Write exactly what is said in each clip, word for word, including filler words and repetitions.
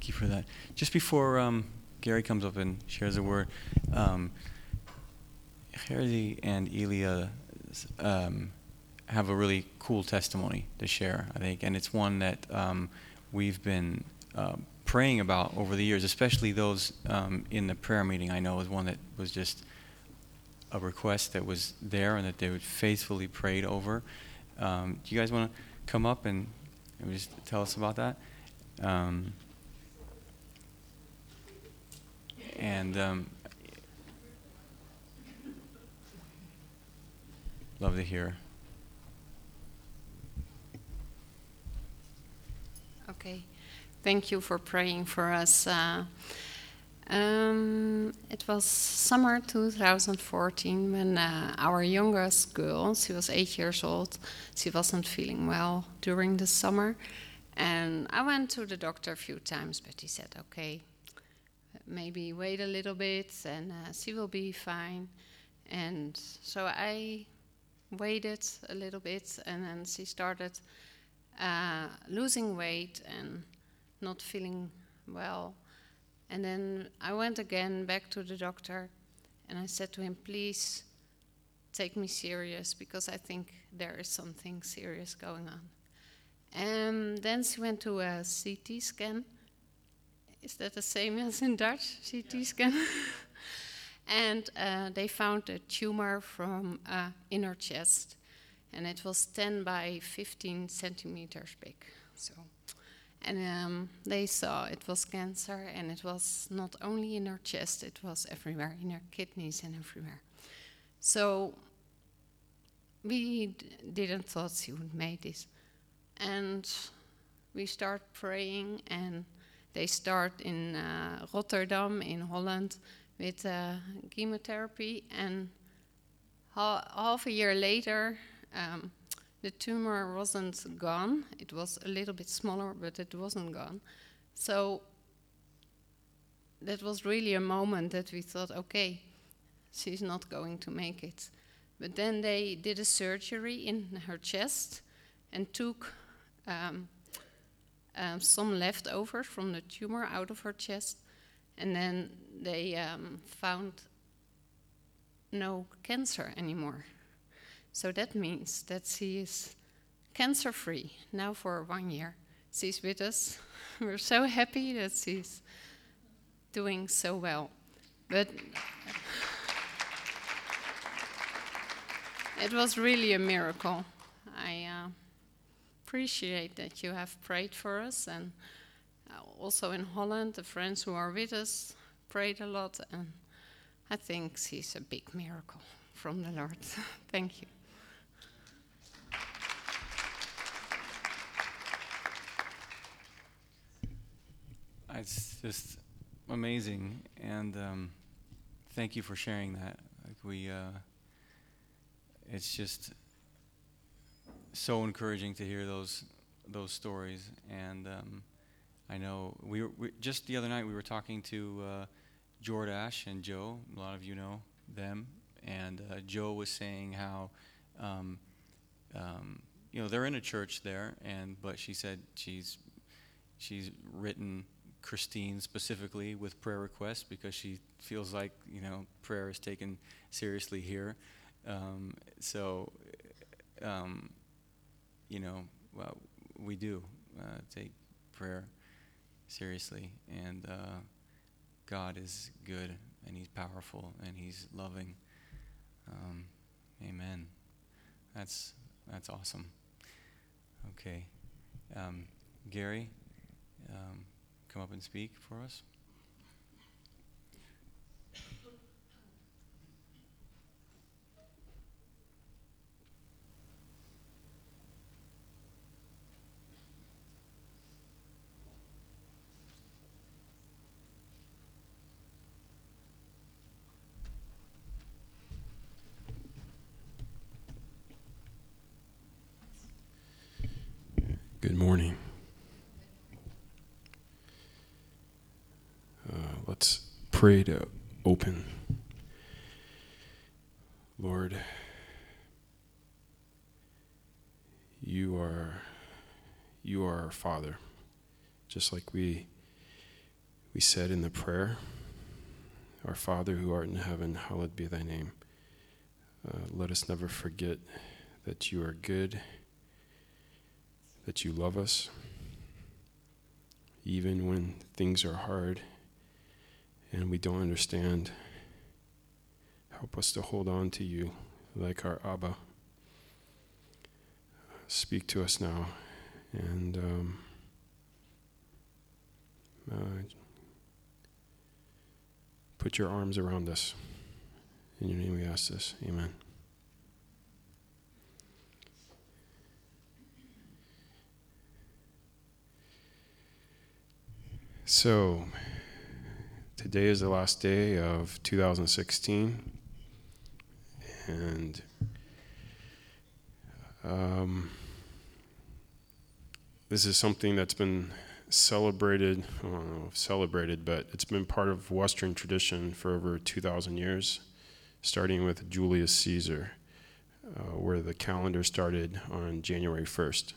Thank you for that. Just before um, Gary comes up and shares a word, um, Gerdy and Elia um, have a really cool testimony to share, I think, and it's one that um, we've been uh, praying about over the years, especially those um, in the prayer meeting. I know is one that was just a request that was there and that they would faithfully prayed over. Um, do you guys want to come up and, and just tell us about that? Um, and um, love to hear. Okay, thank you for praying for us. Uh, um, it was summer two thousand fourteen when uh, our youngest girl, she was eight years old, she wasn't feeling well during the summer. And I went to the doctor a few times, but he said, okay, maybe wait a little bit and uh, she will be fine. And so I waited a little bit, and then she started uh, losing weight and not feeling well. And then I went again back to the doctor, and I said to him, please take me serious, because I think there is something serious going on. And then she went to a C T scan. Is that the same as in Dutch, C T yeah. scan? And uh, they found a tumor from uh, in her chest, and it was ten by fifteen centimeters big. So, and um, they saw it was cancer, and it was not only in her chest, it was everywhere, in her kidneys and everywhere. So we d- didn't thought she would make this. And we start praying, and they start in uh, Rotterdam, in Holland, with uh, chemotherapy. And ha- half a year later, um, the tumor wasn't gone. It was a little bit smaller, but it wasn't gone. So that was really a moment that we thought, okay, she's not going to make it. But then they did a surgery in her chest and took um, um, some leftovers from the tumor out of her chest. And then they um, found no cancer anymore. So that means that she is cancer-free now for one year. She's with us. We're so happy that she's doing so well. But it was really a miracle. I uh, appreciate that you have prayed for us, and uh, also in Holland, the friends who are with us prayed a lot, and I think she's a big miracle from the Lord. Thank you. It's just amazing, and um, thank you for sharing that. Like we, uh, it's just so encouraging to hear those those stories. And um, I know we, were, we just the other night we were talking to uh, Jordash and Joe. A lot of you know them, and uh, Joe was saying how um, um, you know they're in a church there, and but she said she's she's written Christine specifically with prayer requests because she feels like, you know, prayer is taken seriously here. Um, so, um, you know, well, we do uh, take prayer seriously, and uh, God is good, and He's powerful, and He's loving. Um, amen. That's that's awesome. Okay, um, Gary. Um, come up and speak for us. Good morning. Uh, let's pray to open. Lord, you are you are our Father, just like we we said in the prayer, Our Father who art in heaven, hallowed be thy name. Uh, let us never forget that you are good, that you love us, even when things are hard and we don't understand. Help us to hold on to you like our Abba. Speak to us now, and um, uh, put your arms around us. In your name we ask this. Amen. So, today is the last day of two thousand sixteen, and um, this is something that's been celebrated, I don't know if celebrated, but it's been part of Western tradition for over two thousand years, starting with Julius Caesar, uh, where the calendar started on January first.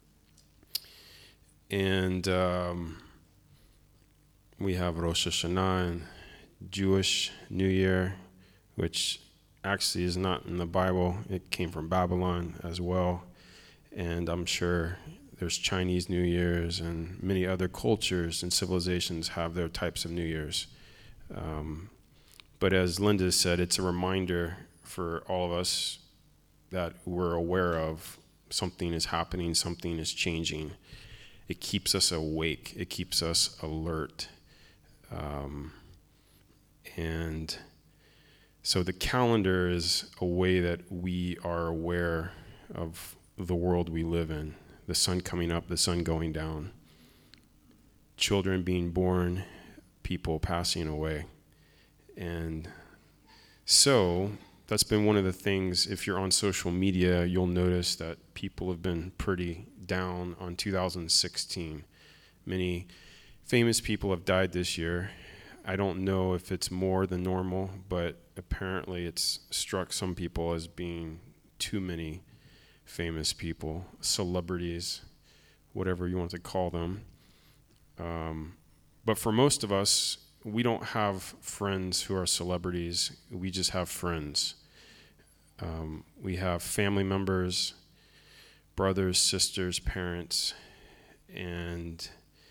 And um, we have Rosh Hashanah and Jewish New Year, which actually is not in the Bible. It came from Babylon as well. And I'm sure there's Chinese New Year's, and many other cultures and civilizations have their types of New Year's. Um, but as Linda said, it's a reminder for all of us that we're aware of something is happening, something is changing. It keeps us awake. It keeps us alert. Um, and so the calendar is a way that we are aware of the world we live in. The sun coming up, the sun going down. Children being born, people passing away. And so that's been one of the things, if you're on social media, you'll notice that people have been pretty down on two thousand sixteen. Many famous people have died this year. I don't know if it's more than normal, but apparently it's struck some people as being too many famous people, celebrities, whatever you want to call them. Um, but for most of us, we don't have friends who are celebrities. We just have friends. Um, we have family members, brothers, sisters, parents, and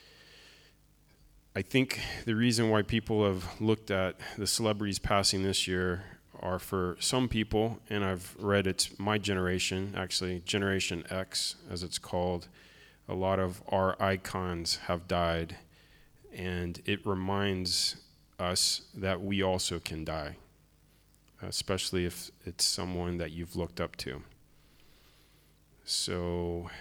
I think the reason why people have looked at the celebrities passing this year are, for some people, and I've read it's my generation, actually, Generation X, as it's called, a lot of our icons have died, and it reminds us that we also can die, especially if it's someone that you've looked up to. So,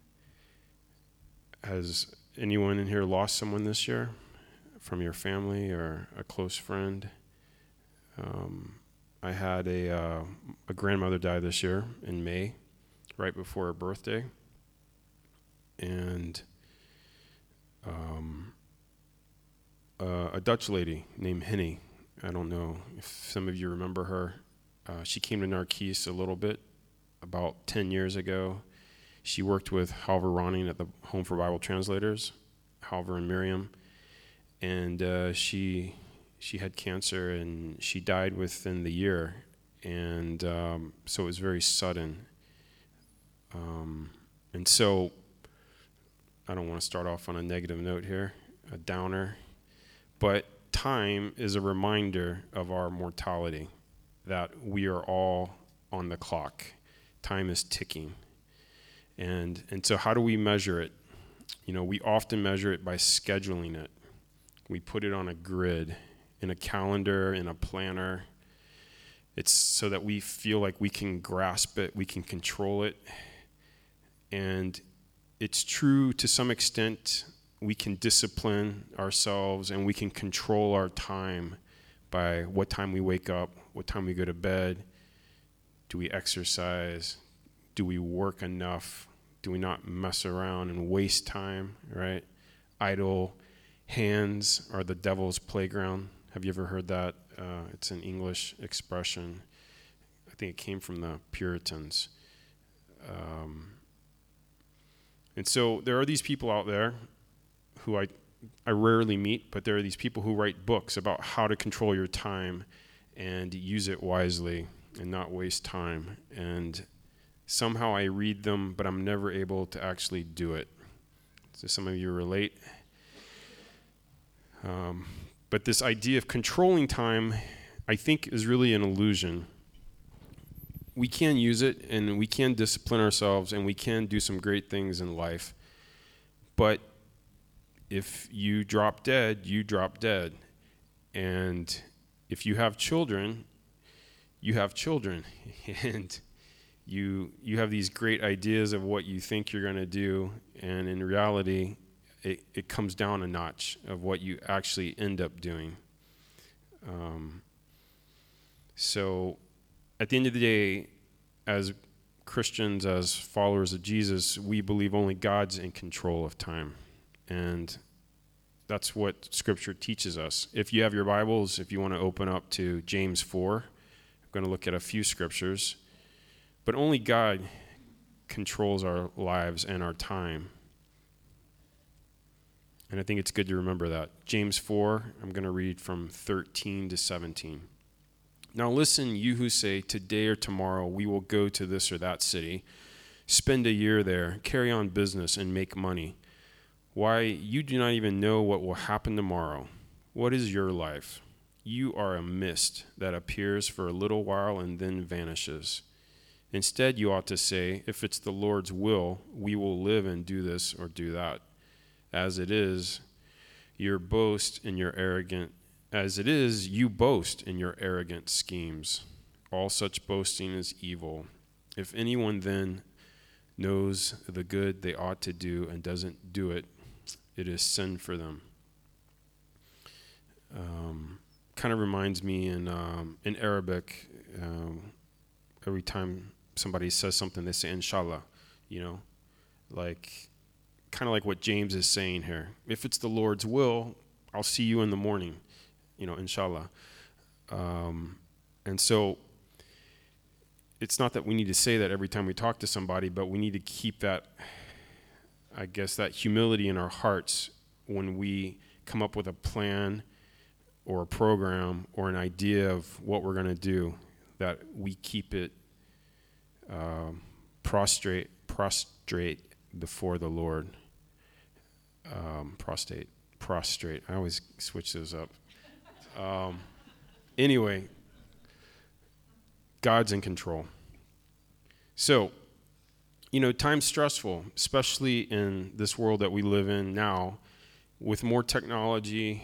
has anyone in here lost someone this year from your family or a close friend? Um, I had a uh, a grandmother die this year in May, right before her birthday, and um, uh, a Dutch lady named Henny. I don't know if some of you remember her. Uh, she came to Narkis a little bit about ten years ago. She worked with Halver Ronning at the Home for Bible Translators, Halver and Miriam, and uh, she she had cancer and she died within the year, and um, so it was very sudden. Um, and so I don't want to start off on a negative note here, a downer, but time is a reminder of our mortality, that we are all on the clock. Time is ticking. And and so how do we measure it? You know, we often measure it by scheduling it. We put it on a grid, in a calendar, in a planner. It's so that we feel like we can grasp it, we can control it. And it's true to some extent. We can discipline ourselves and we can control our time by what time we wake up, what time we go to bed. Do we exercise? Do we work enough? Do we not mess around and waste time, right? Idle hands are the devil's playground. Have you ever heard that? Uh, it's an English expression. I think it came from the Puritans. Um, and so there are these people out there who I I rarely meet, but there are these people who write books about how to control your time and use it wisely and not waste time. And somehow I read them, but I'm never able to actually do it. So some of you relate. Um, but this idea of controlling time, I think, is really an illusion. We can use it, and we can discipline ourselves, and we can do some great things in life. But if you drop dead, you drop dead. And if you have children, you have children. And you you have these great ideas of what you think you're going to do, and in reality, it, it comes down a notch of what you actually end up doing. Um, so at the end of the day, as Christians, as followers of Jesus, we believe only God's in control of time. And that's what Scripture teaches us. If you have your Bibles, if you want to open up to James four, I'm going to look at a few scriptures. But only God controls our lives and our time. And I think it's good to remember that. James four, I'm going to read from thirteen to seventeen. Now listen, you who say, today or tomorrow we will go to this or that city, spend a year there, carry on business, and make money. Why, you do not even know what will happen tomorrow. What is your life? You are a mist that appears for a little while and then vanishes. Instead, you ought to say, if it's the Lord's will, we will live and do this or do that. As it is, your boast in your arrogant, as it is, you boast in your arrogant schemes. All such boasting is evil. If anyone then knows the good they ought to do and doesn't do it, it is sin for them. Um, kind of reminds me in um, in Arabic, um, every time somebody says something, they say inshallah, you know, like kind of like what James is saying here. If it's the Lord's will, I'll see you in the morning, you know, inshallah. Um, and so it's not that we need to say that every time we talk to somebody, but we need to keep that, I guess, that humility in our hearts when we come up with a plan or a program or an idea of what we're going to do, that we keep it um, prostrate, prostrate before the Lord. Um, prostate, prostrate. I always switch those up. Um, anyway, God's in control. So, you know, time's stressful, especially in this world that we live in now. With more technology,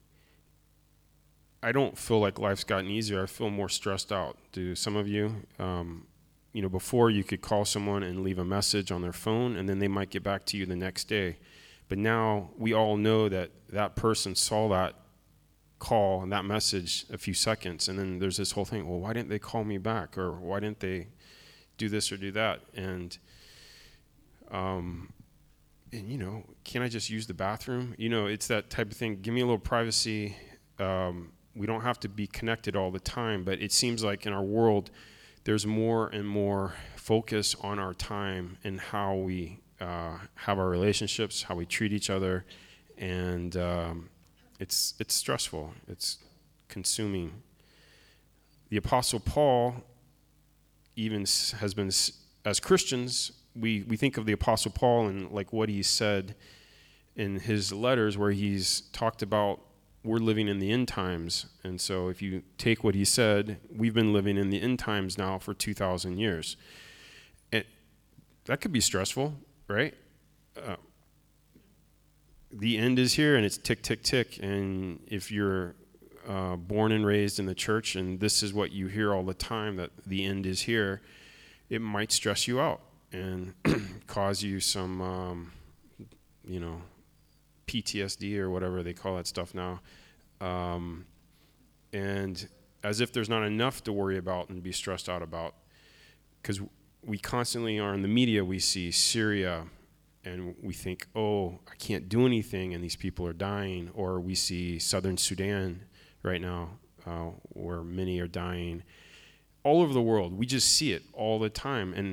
I don't feel like life's gotten easier. I feel more stressed out. Do some of you? Um, you know, before you could call someone and leave a message on their phone, and then they might get back to you the next day. But now we all know that that person saw that call and that message a few seconds, and then there's this whole thing, well, why didn't they call me back? Or why didn't they do this or do that? And, um, and you know, can I just use the bathroom? You know, it's that type of thing. Give me a little privacy. Um, we don't have to be connected all the time, but it seems like in our world, there's more and more focus on our time and how we uh, have our relationships, how we treat each other, and um, it's it's stressful. It's consuming. The Apostle Paul even has been, as Christians, we, we think of the Apostle Paul and like what he said in his letters where he's talked about we're living in the end times. And so if you take what he said, we've been living in the end times now for two thousand years. And that could be stressful, right? Uh, the end is here and it's tick, tick, tick. And if you're uh, born and raised in the church and this is what you hear all the time, that the end is here, it might stress you out and cause you some, um, you know, P T S D or whatever they call that stuff now. Um, and as if there's not enough to worry about and be stressed out about, because we constantly are in the media, we see Syria and we think, oh, I can't do anything and these people are dying. Or we see Southern Sudan right now uh, where many are dying. All over the world, we just see it all the time. And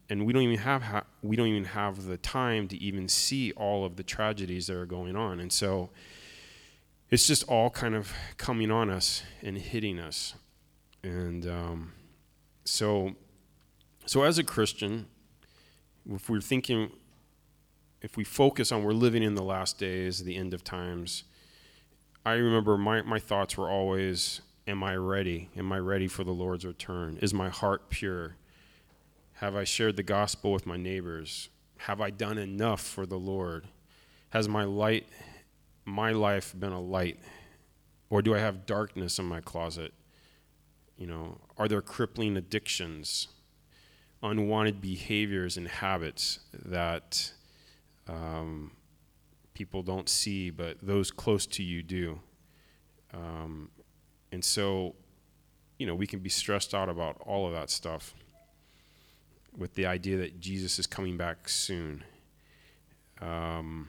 and we don't even have ha- we don't even have the time to even see all of the tragedies that are going on. And so it's just all kind of coming on us and hitting us. And um, so so as a Christian, if we're thinking, if we focus on we're living in the last days, the end of times, I remember my, my thoughts were always, am I ready? Am I ready for the Lord's return? Is my heart pure? Have I shared the gospel with my neighbors? Have I done enough for the Lord? Has my light, my life been a light? Or do I have darkness in my closet? You know, are there crippling addictions, unwanted behaviors and habits that um, people don't see, but those close to you do? Um, and so, you know, we can be stressed out about all of that stuff with the idea that Jesus is coming back soon. Um,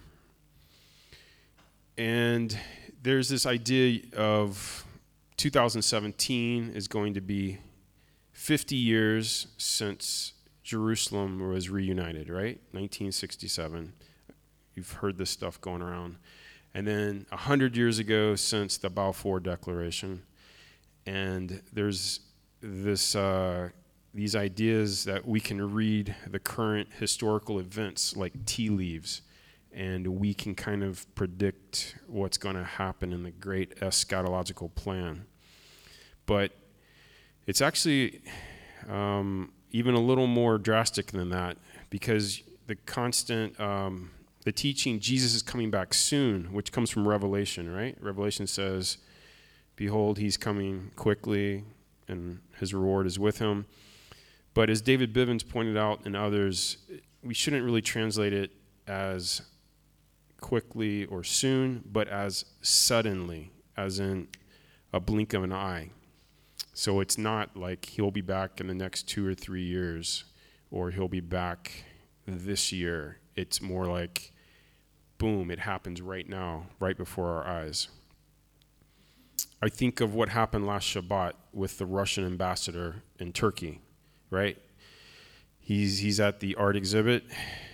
and there's this idea of two thousand seventeen is going to be fifty years since Jerusalem was reunited, right? nineteen sixty-seven. You've heard this stuff going around. And then one hundred years ago since the Balfour Declaration. And there's this uh, these ideas that we can read the current historical events like tea leaves, and we can kind of predict what's going to happen in the great eschatological plan. But it's actually um, even a little more drastic than that, because the constant, um, the teaching, Jesus is coming back soon, which comes from Revelation, right? Revelation says, behold, he's coming quickly, and his reward is with him. But as David Bivens pointed out and others, we shouldn't really translate it as quickly or soon, but as suddenly, as in a blink of an eye. So it's not like he'll be back in the next two or three years, or he'll be back this year. It's more like, boom, it happens right now, right before our eyes. I think of what happened last Shabbat with the Russian ambassador in Turkey, right? He's he's at the art exhibit.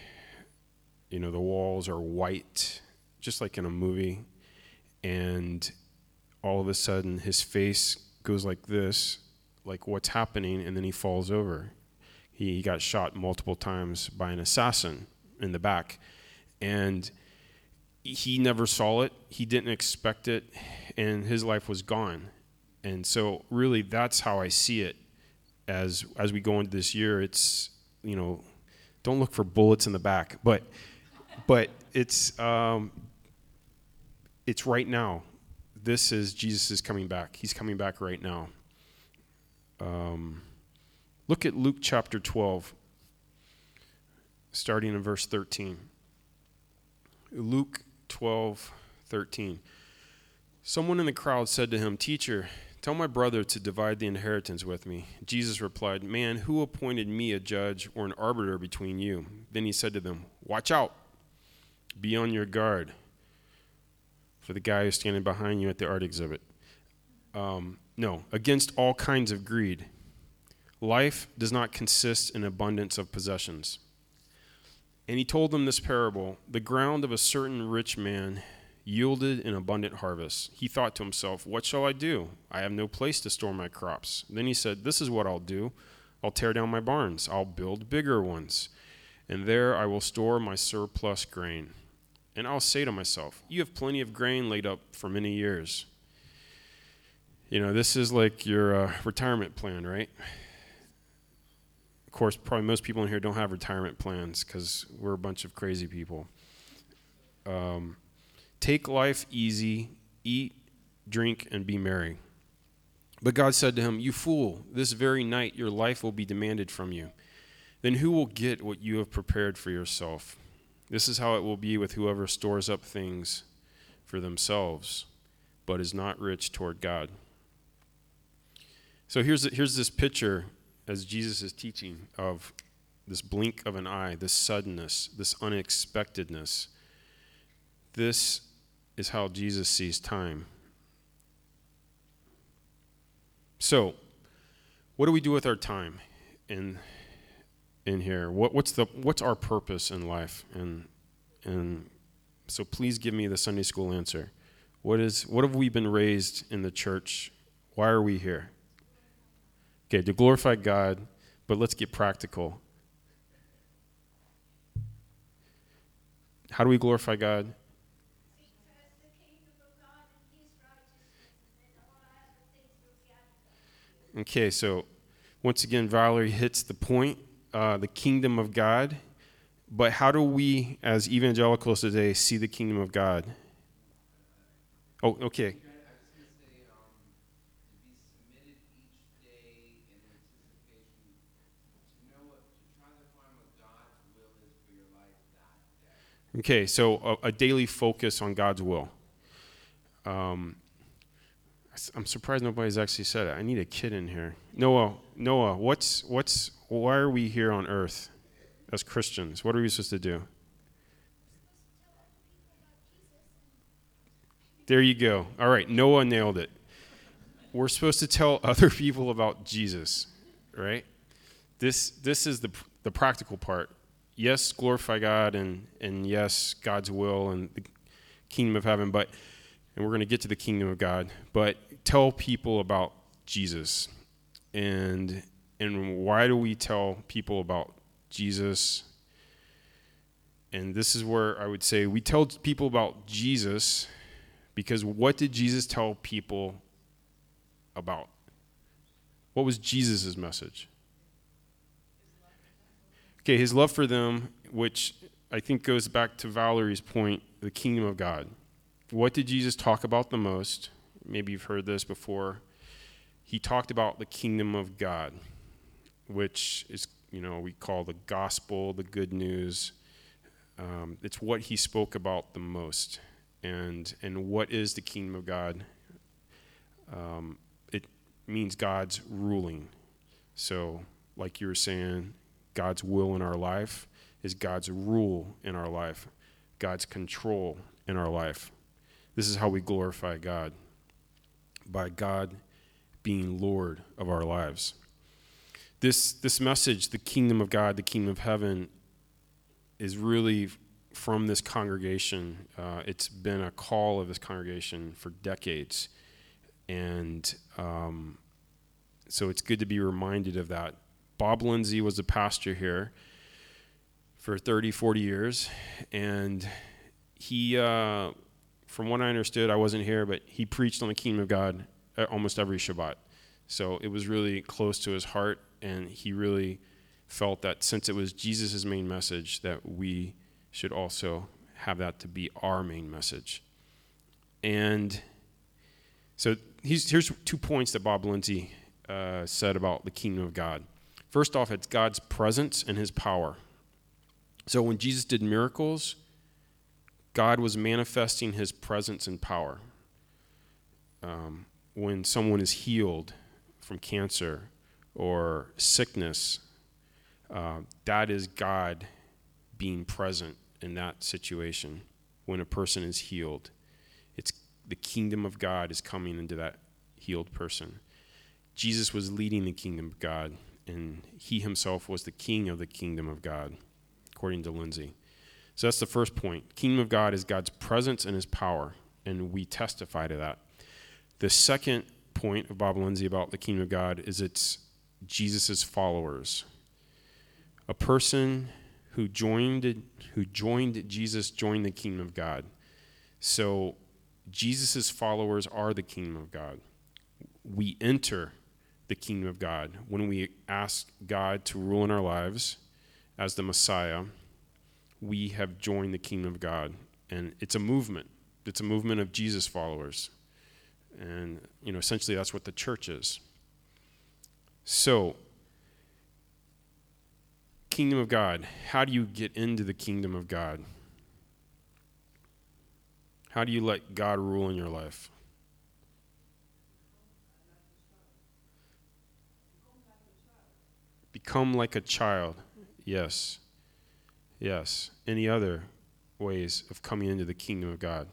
You know, the walls are white, just like in a movie. And all of a sudden, his face goes like this, like what's happening, and then he falls over. He, he got shot multiple times by an assassin in the back. And he never saw it. He didn't expect it. And his life was gone. And so really that's how I see it as as we go into this year. It's, you know, don't look for bullets in the back. But but it's um, it's right now. This is Jesus is coming back. He's coming back right now. Um, look at Luke chapter twelve, starting in verse thirteen. Luke twelve, thirteen. Someone in the crowd said to him, "Teacher, tell my brother to divide the inheritance with me." Jesus replied, "Man, who appointed me a judge or an arbiter between you?" Then he said to them, "Watch out. Be on your guard for the guy who's standing behind you at the art exhibit. Um, no, against all kinds of greed. Life does not consist in abundance of possessions." And he told them this parable: the ground of a certain rich man yielded an abundant harvest. He thought to himself, "What shall I do? I have no place to store my crops." Then he said, "This is what I'll do. I'll tear down my barns. I'll build bigger ones. And there I will store my surplus grain. And I'll say to myself, you have plenty of grain laid up for many years." You know, this is like your uh, retirement plan, right? Of course, probably most people in here don't have retirement plans because we're a bunch of crazy people. Um, Take life easy, eat, drink, and be merry. But God said to him, "You fool, this very night your life will be demanded from you. Then who will get what you have prepared for yourself? This is how it will be with whoever stores up things for themselves, but is not rich toward God." So here's here's this picture as Jesus is teaching of this blink of an eye, this suddenness, this unexpectedness. This is how Jesus sees time. So, what do we do with our time in in here. What, what's the what's our purpose in life? And and so please give me the Sunday school answer. What is what have we been raised in the church? Why are we here? Okay, to glorify God, but let's get practical. How do we glorify God? Okay, so once again, Valerie hits the point, uh, the kingdom of God. But how do we, as evangelicals today, see the kingdom of God? Oh, okay. Okay, so a, a daily focus on God's will. Um, I'm surprised nobody's actually said it. I need a kid in here. Noah, Noah, what's what's why are we here on earth as Christians? What are we supposed to do? There you go. All right, Noah nailed it. We're supposed to tell other people about Jesus, right? This this is the the practical part. Yes, glorify God, and and yes, God's will and the kingdom of heaven, but and we're going to get to the kingdom of God, but tell people about Jesus. And and why do we tell people about Jesus? And this is where I would say we tell people about Jesus because what did Jesus tell people about? What was Jesus' message? Okay, his love for them, which I think goes back to Valerie's point, the kingdom of God. What did Jesus talk about the most? Maybe you've heard this before. He talked about the kingdom of God, which is, you know, we call the gospel, the good news. Um, it's what he spoke about the most. And and what is the kingdom of God? Um, it means God's ruling. So, like you were saying, God's will in our life is God's rule in our life, God's control in our life. This is how we glorify God, by God being Lord of our lives. This this message, the kingdom of God, the kingdom of heaven, is really from this congregation. Uh, it's been a call of this congregation for decades. And um, so it's good to be reminded of that. Bob Lindsay was a pastor here for thirty, forty years. And he, uh, from what I understood, I wasn't here, but he preached on the kingdom of God almost every Shabbat. So it was really close to his heart. And he really felt that since it was Jesus' main message, that we should also have that to be our main message. And so he's, here's two points that Bob Lindsay uh, said about the kingdom of God. First off, it's God's presence and his power. So when Jesus did miracles, God was manifesting his presence and power. Um, when someone is healed from cancer or sickness, uh, that is God being present in that situation. When a person is healed, it's the kingdom of God is coming into that healed person. Jesus was leading the kingdom of God, and he himself was the king of the kingdom of God, according to Lindsay. So that's the first point. Kingdom of God is God's presence and his power, and we testify to that. The second point of Bob Lindsay about the kingdom of God is it's Jesus' followers. A person who joined who joined Jesus joined the kingdom of God. So Jesus' followers are the kingdom of God. We enter the kingdom of God when we ask God to rule in our lives as the Messiah. We have joined the kingdom of God, and it's a movement. It's a movement of Jesus followers, and you know, essentially that's what the church is. So, kingdom of God. How do you get into the kingdom of God? How do you let God rule in your life? Become like a child. Yes. Yes. Any other ways of coming into the kingdom of God?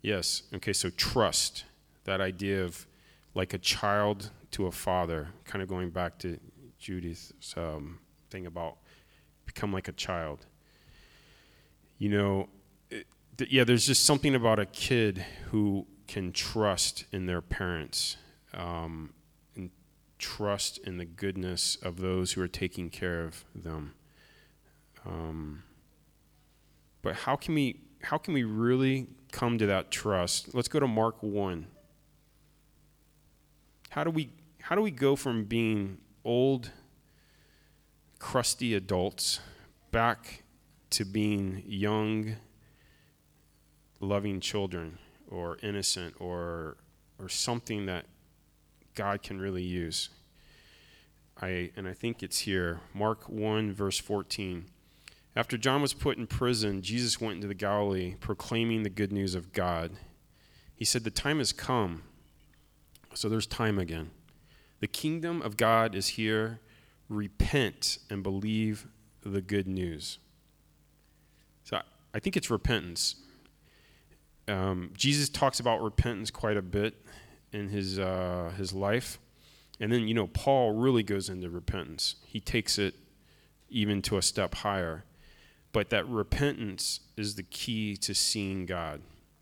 Yes. Okay, so trust, that idea of like a child to a father, kind of going back to Judy's um, thing about become like a child. You know, it, th- yeah, there's just something about a kid who can trust in their parents, um, and trust in the goodness of those who are taking care of them. Um, but how can we how can we really come to that trust? Let's go to Mark one. How do we how do we go from being old, crusty adults back to being young, loving children, or innocent, or or something that God can really use? I and I think it's here. Mark one, verse fourteen. After John was put in prison, Jesus went into the Galilee, proclaiming the good news of God. He said, "The time has come." So there's time again. "The kingdom of God is here. Repent and believe the good news." So I, I think it's repentance. Um, Jesus talks about repentance quite a bit in his uh, his life. And then, you know, Paul really goes into repentance. He takes it even to a step higher. But that repentance is the key to seeing God,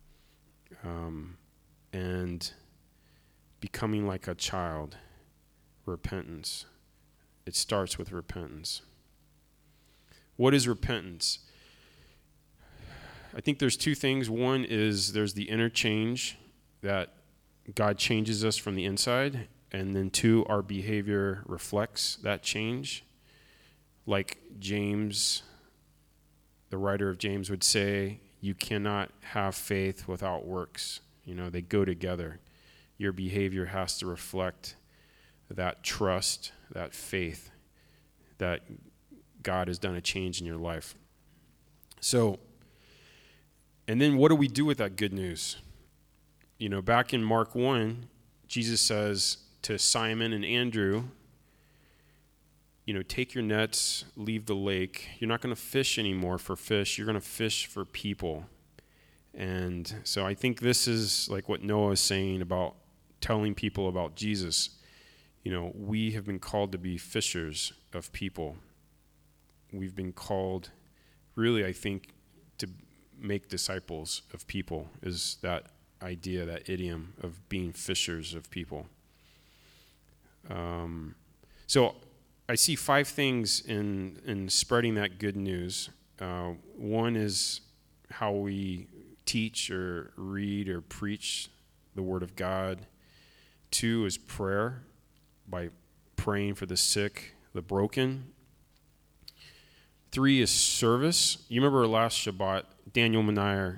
um, and becoming like a child. Repentance. It starts with repentance. What is repentance? I think there's two things. One is there's the inner change, that God changes us from the inside. And then two, our behavior reflects that change. Like James, the writer of James would say, you cannot have faith without works. You know, they go together. Your behavior has to reflect that trust, that faith, that God has done a change in your life. So, and then what do we do with that good news? You know, back in Mark one, Jesus says to Simon and Andrew, you know, take your nets, leave the lake. You're not going to fish anymore for fish. You're going to fish for people. And so I think this is like what Noah is saying about telling people about Jesus. You know, we have been called to be fishers of people. We've been called, really, I think, to make disciples of people, is that idea, that idiom of being fishers of people. Um, so I see five things in, in spreading that good news. Uh, one is how we teach or read or preach the Word of God. Two is prayer, by praying for the sick, the broken. Three is service. You remember last Shabbat, Daniel Menayer,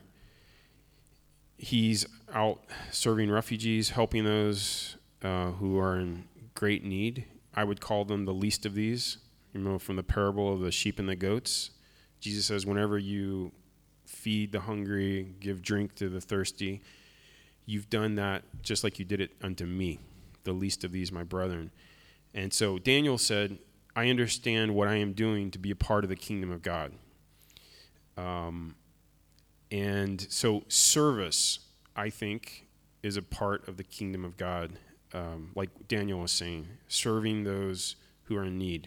he's out serving refugees, helping those uh, who are in great need. I would call them the least of these. You know, from the parable of the sheep and the goats. Jesus says, whenever you feed the hungry, give drink to the thirsty, you've done that just like you did it unto me, the least of these, my brethren. And so Daniel said, I understand what I am doing to be a part of the kingdom of God. Um, and so service, I think, is a part of the kingdom of God. Um, like Daniel was saying, serving those who are in need.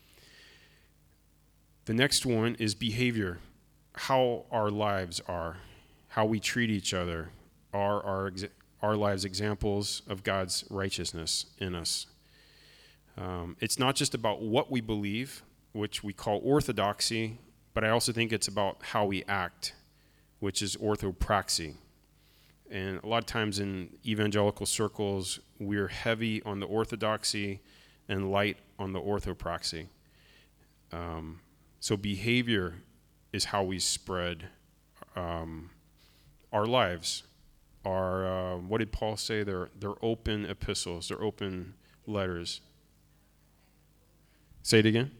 The next one is behavior, how our lives are, how we treat each other. Are our, exa- our lives examples of God's righteousness in us? Um, it's not just about what we believe, which we call orthodoxy, but I also think it's about how we act, which is orthopraxy. And a lot of times in evangelical circles, we're heavy on the orthodoxy and light on the orthopraxy. Um, so behavior is how we spread um, our lives. Our, uh, what did Paul say? They're, they're open epistles. They're open letters. Say it again.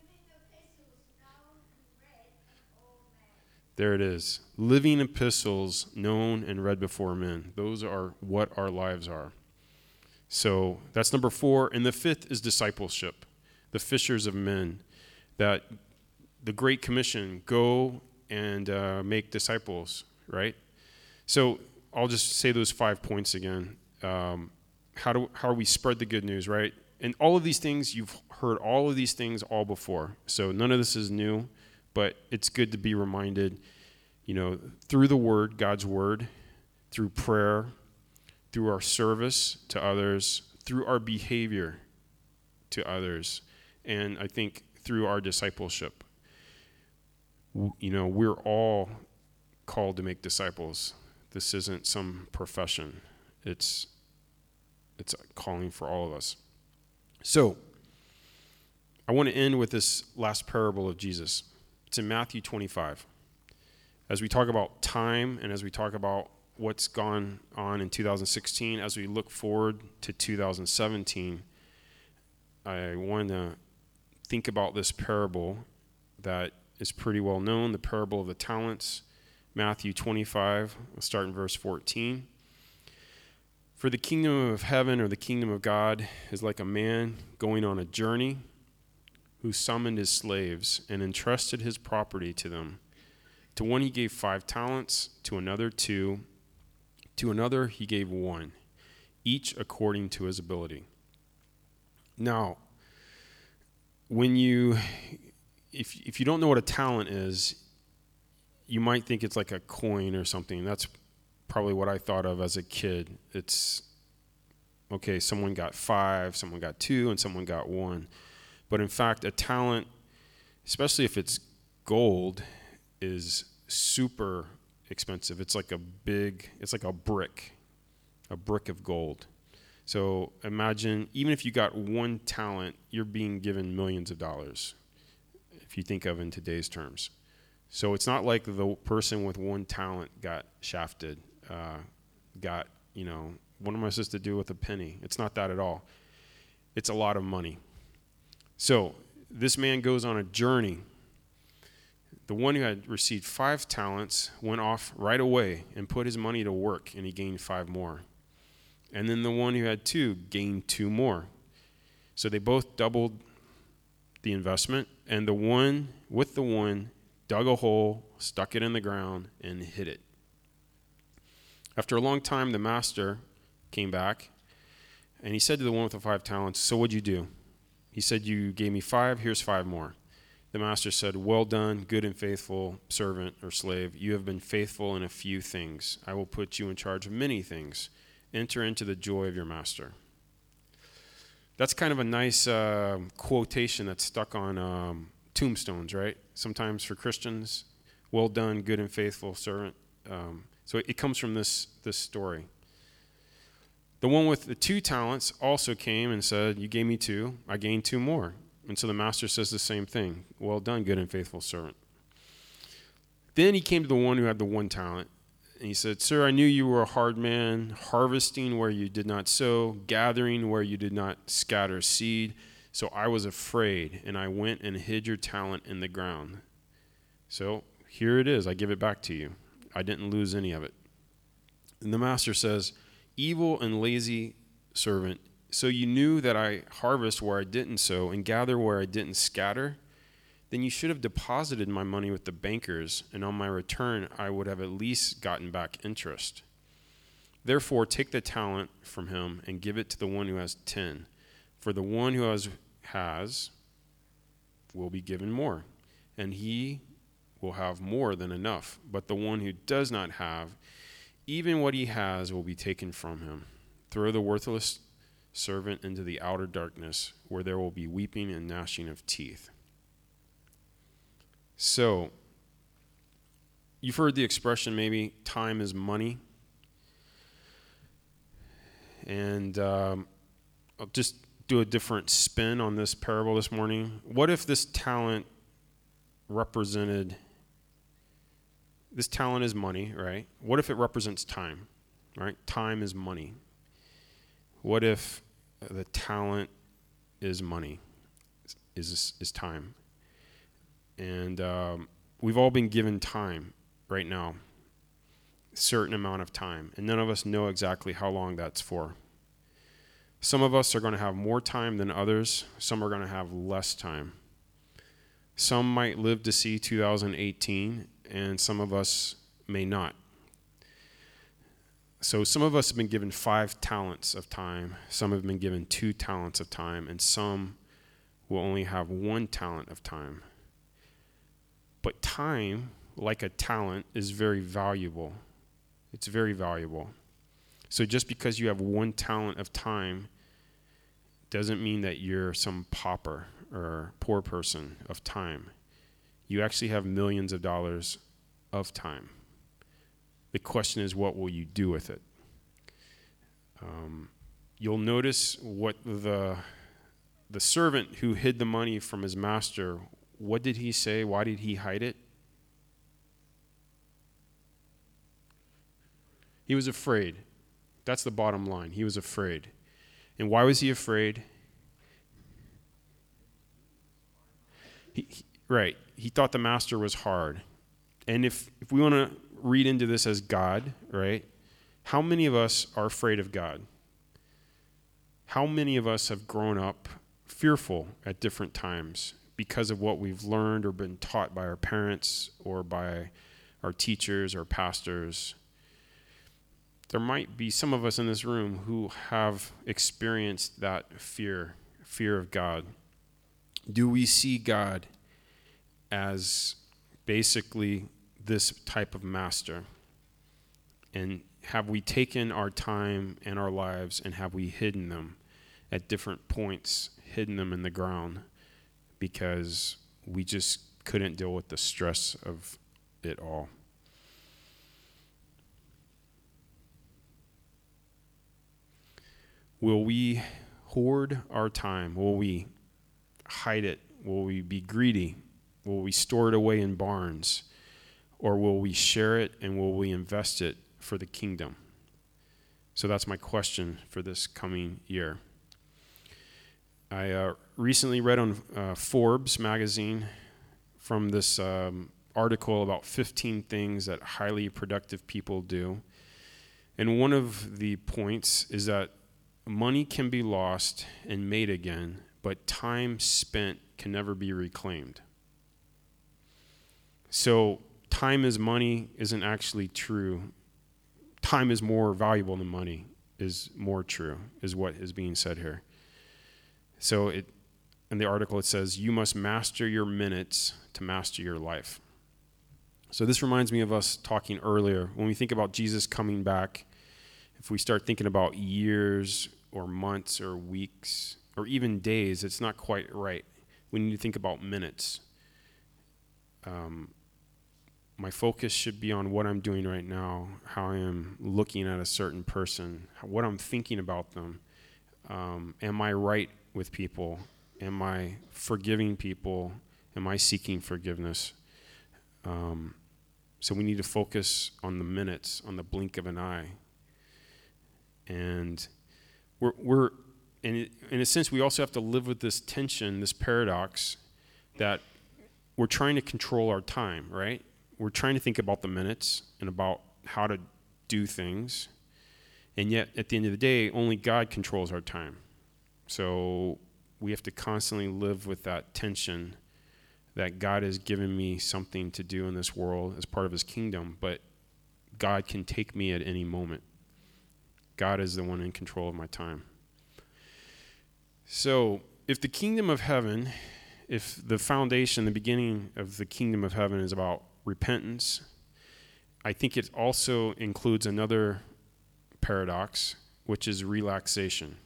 There it is. Living epistles known and read before men. Those are what our lives are. So that's number four. And the fifth is discipleship, the fishers of men. That the Great Commission, go and uh, make disciples, right? So I'll just say those five points again. Um, how do how do we spread the good news, right? And all of these things, you've heard all of these things all before. So none of this is new, but it's good to be reminded, you know, through the word, God's word, through prayer, through our service to others, through our behavior to others, and I think through our discipleship. You know, we're all called to make disciples. This isn't some profession. It's it's a calling for all of us. So, I want to end with this last parable of Jesus. It's in Matthew twenty-five. As we talk about time and as we talk about what's gone on in two thousand sixteen, as we look forward to two thousand seventeen, I want to think about this parable that is pretty well known, the parable of the talents. Matthew twenty-five, we'll start in verse fourteen. For the kingdom of heaven or the kingdom of God is like a man going on a journey who summoned his slaves and entrusted his property to them. To one he gave five talents, to another two, to another he gave one, each according to his ability. Now, when you, if if you don't know what a talent is, you might think it's like a coin or something. That's probably what I thought of as a kid. It's, okay, someone got five, someone got two, and someone got one. But in fact, a talent, especially if it's gold, is super expensive. It's like a big, it's like a brick, a brick of gold. So imagine, even if you got one talent, you're being given millions of dollars, if you think of in today's terms. So it's not like the person with one talent got shafted, uh, got, you know, what am I supposed to do with a penny? It's not that at all. It's a lot of money. So this man goes on a journey. The one who had received five talents went off right away and put his money to work, and he gained five more. And then the one who had two gained two more. So they both doubled the investment, and the one with the one dug a hole, stuck it in the ground, and hid it. After a long time, the master came back, and he said to the one with the five talents, so what'd you do? He said, you gave me five, here's five more. The master said, well done, good and faithful servant or slave. You have been faithful in a few things. I will put you in charge of many things. Enter into the joy of your master. That's kind of a nice uh, quotation that's stuck on um, tombstones, right? Sometimes for Christians, well done, good and faithful servant. Um, so it comes from this, this story. The one with the two talents also came and said, you gave me two, I gained two more. And so the master says the same thing. Well done, good and faithful servant. Then he came to the one who had the one talent. And he said, sir, I knew you were a hard man, harvesting where you did not sow, gathering where you did not scatter seed. So I was afraid, and I went and hid your talent in the ground. So here it is. I give it back to you. I didn't lose any of it. And the master says, evil and lazy servant, so you knew that I harvest where I didn't sow and gather where I didn't scatter? Then you should have deposited my money with the bankers, and on my return I would have at least gotten back interest. Therefore, take the talent from him and give it to the one who has ten. For the one who has, has will be given more, and he will have more than enough. But the one who does not have, even what he has will be taken from him. Throw the worthless servant into the outer darkness, where there will be weeping and gnashing of teeth. So, you've heard the expression maybe, time is money. And um, I'll just do a different spin on this parable this morning. What if this talent represented, this talent is money, right? What if it represents time, right? Time is money. What if the talent is money, is is time? And um, we've all been given time right now, a certain amount of time, and none of us know exactly how long that's for. Some of us are going to have more time than others. Some are going to have less time. Some might live to see two thousand eighteen, and some of us may not. So some of us have been given five talents of time. Some have been given two talents of time, and some will only have one talent of time. But time, like a talent, is very valuable. It's very valuable. So just because you have one talent of time doesn't mean that you're some pauper or poor person of time. You actually have millions of dollars of time. The question is, what will you do with it? Um, you'll notice what the the servant who hid the money from his master, what did he say? Why did he hide it? He was afraid. That's the bottom line. He was afraid. And why was he afraid? He, he, right. He thought the master was hard. And if, if we want to read into this as God, right, how many of us are afraid of God? How many of us have grown up fearful at different times because of what we've learned or been taught by our parents or by our teachers or pastors? There might be some of us in this room who have experienced that fear, fear of God. Do we see God as basically this type of master? And have we taken our time and our lives and have we hidden them at different points, hidden them in the ground because we just couldn't deal with the stress of it all? Will we hoard our time? Will we hide it? Will we be greedy? Will we store it away in barns? Or will we share it and will we invest it for the kingdom? So that's my question for this coming year. I uh, recently read on uh, Forbes magazine from this um, article about fifteen things that highly productive people do. And one of the points is that money can be lost and made again, but time spent can never be reclaimed. So time is money isn't actually true. Time is more valuable than money is more true, is what is being said here. So it, in the article it says, you must master your minutes to master your life. So this reminds me of us talking earlier. When we think about Jesus coming back, if we start thinking about years or months or weeks or even days, it's not quite right. We need to think about minutes. Um, my focus should be on what I'm doing right now, how I am looking at a certain person, what I'm thinking about them. Um, am I right with people? Am I forgiving people? Am I seeking forgiveness? Um, so we need to focus on the minutes, on the blink of an eye. And we're, we're in, it, in a sense, we also have to live with this tension, this paradox, that we're trying to control our time, right? We're trying to think about the minutes and about how to do things. And yet, at the end of the day, only God controls our time. So we have to constantly live with that tension that God has given me something to do in this world as part of his kingdom, but God can take me at any moment. God is the one in control of my time. So if the kingdom of heaven, if the foundation, the beginning of the kingdom of heaven is about repentance, I think it also includes another paradox, which is relaxation.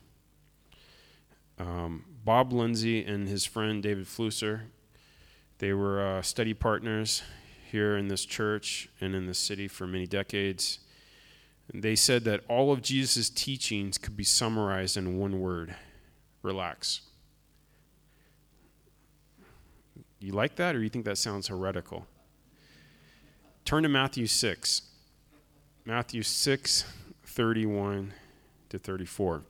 Um, Bob Lindsay and his friend David Flusser, they were uh, study partners here in this church and in the city for many decades. And they said that all of Jesus' teachings could be summarized in one word: relax. You like that, or you think that sounds heretical? Turn to Matthew six. Matthew six, thirty-one to thirty-four.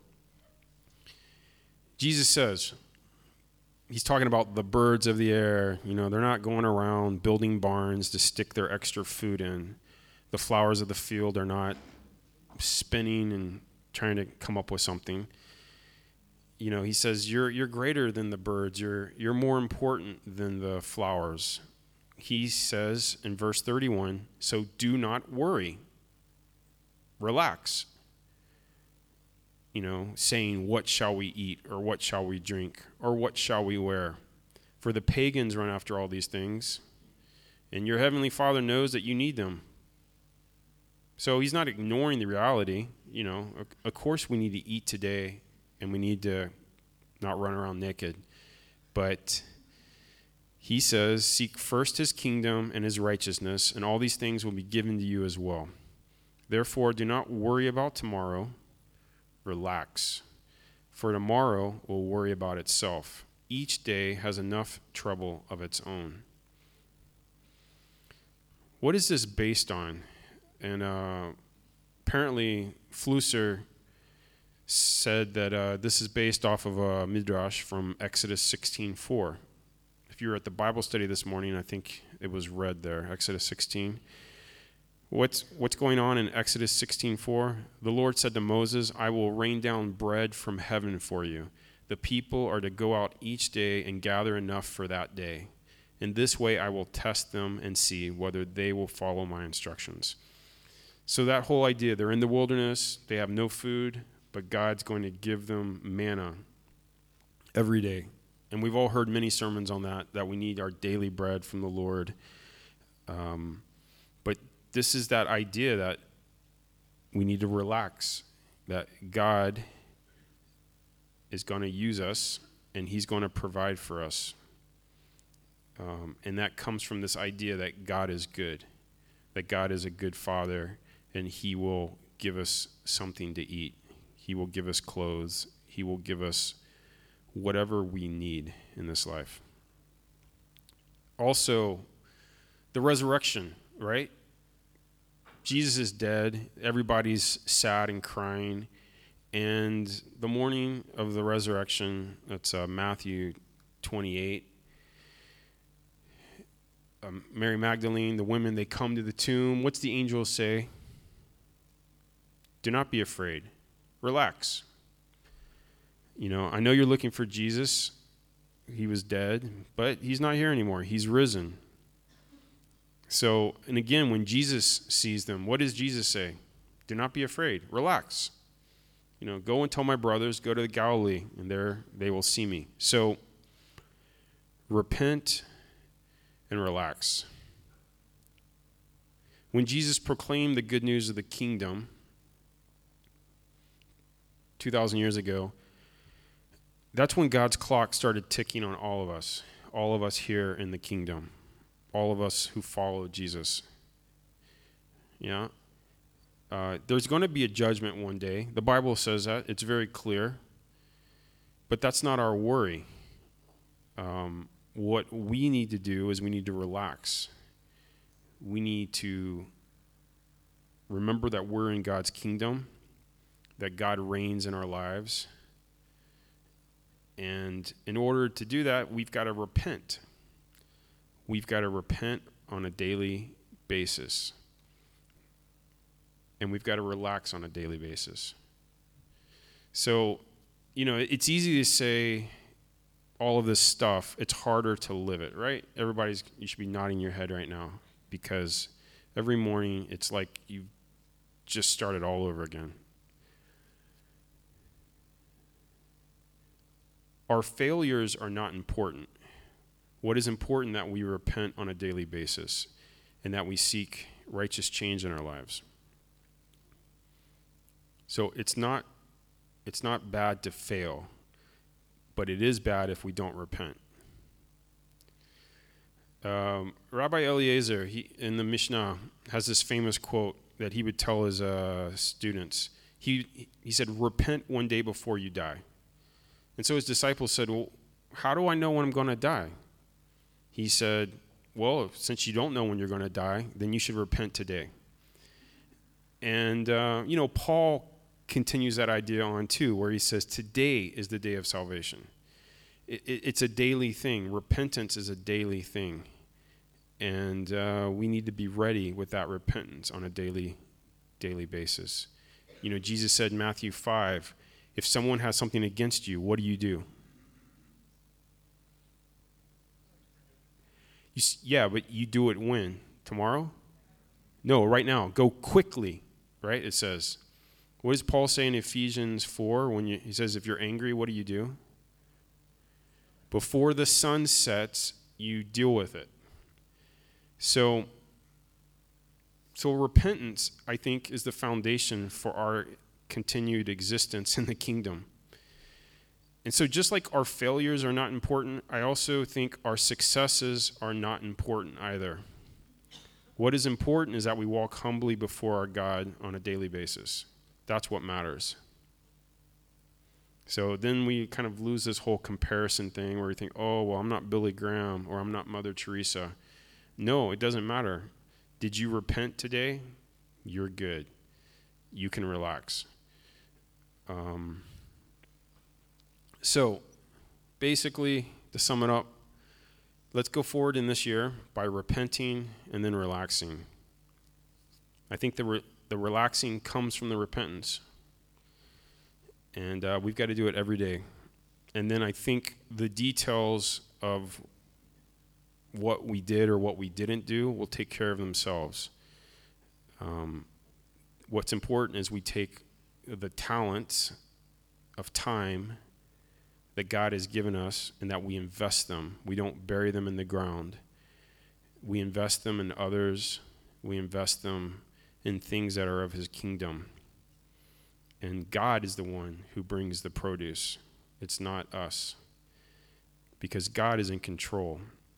Jesus says, he's talking about the birds of the air. You know, they're not going around building barns to stick their extra food in. The flowers of the field are not spinning and trying to come up with something. You know, he says, you're you're greater than the birds. You're you're more important than the flowers. He says in verse thirty-one, so do not worry. relax. You know, saying, what shall we eat, or what shall we drink, or what shall we wear? For the pagans run after all these things, and your heavenly Father knows that you need them. So he's not ignoring the reality. You know, of course we need to eat today, and we need to not run around naked. But he says, seek first his kingdom and his righteousness, and all these things will be given to you as well. Therefore, do not worry about tomorrow. Relax. For tomorrow will worry about itself. Each day has enough trouble of its own. What is this based on? And uh, apparently, Flusser said that uh, this is based off of a midrash from Exodus sixteen four. If you were at the Bible study this morning, I think it was read there, Exodus sixteen. What's what's going on in Exodus sixteen four? The Lord said to Moses, I will rain down bread from heaven for you. The people are to go out each day and gather enough for that day. In this way I will test them and see whether they will follow my instructions. So that whole idea, they're in the wilderness, they have no food, but God's going to give them manna every day. And we've all heard many sermons on that, that we need our daily bread from the Lord. Um, but this is that idea that we need to relax, that God is going to use us, and he's going to provide for us. Um, and that comes from this idea that God is good, that God is a good Father, and he will give us something to eat. He will give us clothes. He will give us whatever we need in this life. Also, the resurrection, right? Jesus is dead. Everybody's sad and crying. And the morning of the resurrection, that's uh, Matthew twenty-eight, um, Mary Magdalene, the women, they come to the tomb. What's the angel say? Do not be afraid. Relax. You know, I know you're looking for Jesus. He was dead, but he's not here anymore. He's risen. So, and again, when Jesus sees them, what does Jesus say? Do not be afraid. Relax. You know, go and tell my brothers, go to Galilee, and there they will see me. So, repent and relax. When Jesus proclaimed the good news of the kingdom two thousand years ago, that's when God's clock started ticking on all of us, all of us here in the kingdom, all of us who follow Jesus. Yeah. Uh, there's going to be a judgment one day. The Bible says that. It's very clear. But that's not our worry. Um, what we need to do is we need to relax. We need to remember that we're in God's kingdom, that God reigns in our lives. And in order to do that, we've got to repent. We've got to repent on a daily basis. And we've got to relax on a daily basis. So, you know, it's easy to say all of this stuff. It's harder to live it, right? Everybody's, you should be nodding your head right now, because every morning it's like you've just started all over again. Our failures are not important. What is important that we repent on a daily basis and that we seek righteous change in our lives. So it's not it's not bad to fail, but it is bad if we don't repent. Um, Rabbi Eliezer, he, in the Mishnah, has this famous quote that he would tell his uh, students. He he said, "Repent one day before you die." And so his disciples said, "Well, how do I know when I'm going to die?" He said, "Well, since you don't know when you're going to die, then you should repent today." And, uh, you know, Paul continues that idea on too, where he says, today is the day of salvation. It, it, it's a daily thing. Repentance is a daily thing. And uh, we need to be ready with that repentance on a daily, daily basis. You know, Jesus said in Matthew five, if someone has something against you, what do you do? You, s- yeah, but you do it when? Tomorrow? No, right now. Go quickly. right? It says, what does Paul say in Ephesians four when you, he says, if you're angry, what do you do? Before the sun sets, you deal with it. So, so repentance, I think, is the foundation for our continued existence in the kingdom. And so just like our failures are not important, I also think our successes are not important either. What is important is that we walk humbly before our God on a daily basis. That's what matters. So then we kind of lose this whole comparison thing where we think, oh, well, I'm not Billy Graham or I'm not Mother Teresa. No, it doesn't matter. Did you repent today? You're good. You can relax. Um, so basically, to sum it up, let's go forward in this year by repenting and then relaxing. I think the re- the relaxing comes from the repentance. And uh, we've got to do it every day. And then I think the details of what we did or what we didn't do will take care of themselves. Um, what's important is we take the talents of time that God has given us and that we invest them. We don't bury them in the ground. We invest them in others. We invest them in things that are of his kingdom. And God is the one who brings the produce. It's not us. Because God is in control.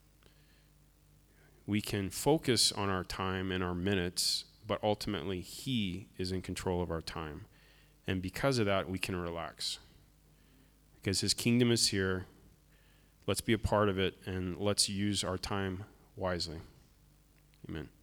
We can focus on our time and our minutes, but ultimately he is in control of our time. And because of that, we can relax. Because his kingdom is here. Let's be a part of it, and let's use our time wisely. Amen.